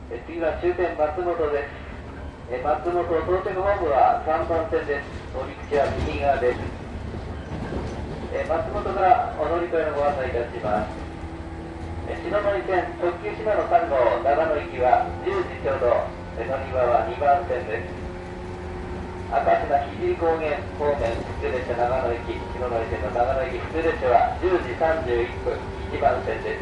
次は終点松本です。松本到着ホームは3番線です。乗り口は右側です。松本からお乗り換えのご案内いたします。篠ノ井線特急信濃3号長野行きは10時ちょうど、乗り場は2番線です。明石名聖高原方面普通列車長野行き、篠ノ井線の長野行き普通列車は10時31分1番線です。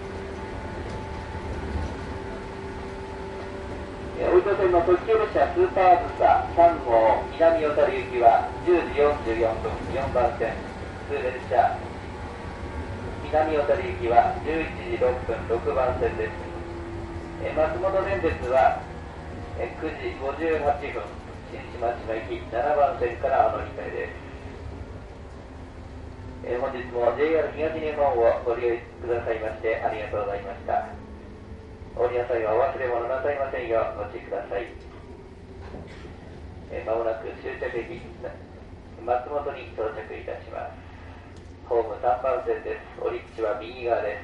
大糸線の特急列車スーパーブザ3号南小樽行きは10時44分4番線普通列車、南小樽行きは11時6分6番線です。松本電鉄は9時58分新島島行き7番線からお乗り換えです。本日も JR 東日本をご利用くださいましてありがとうございました。お降りの際はお忘れ物なさいませんようご注意ください。まもなく終着駅松本に到着いたします。ホーム3番線です。降り口は右側です。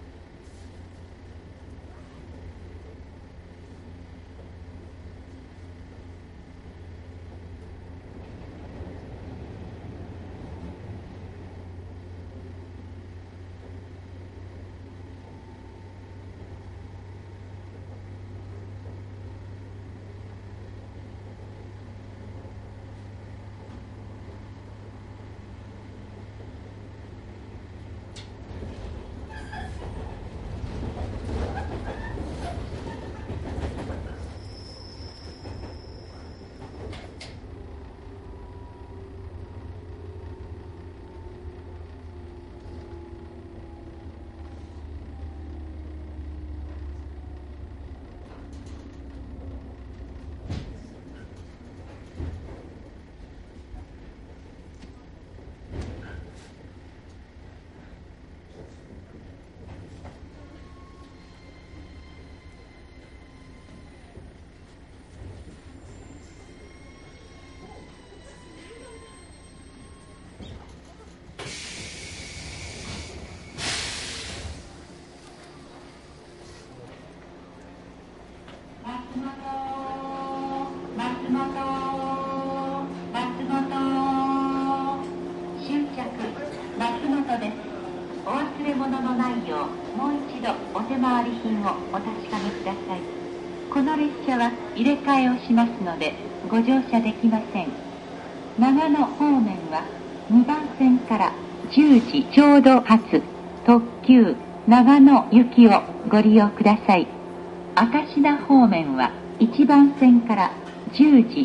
終着松本です。お忘れ物のないようもう一度お手回り品をお確かめください。この列車は入れ替えをしますのでご乗車できません。長野方面は2番線から10時ちょうど発特急長野行きをご利用ください。明石田方面は1番線から10時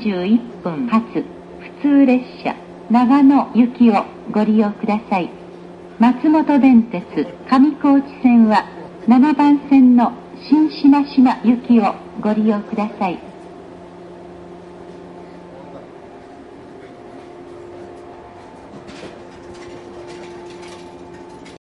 31分発普通列車長野行きをご利用ください。松本電鉄上高地線は7番線の新島島行きをご利用ください。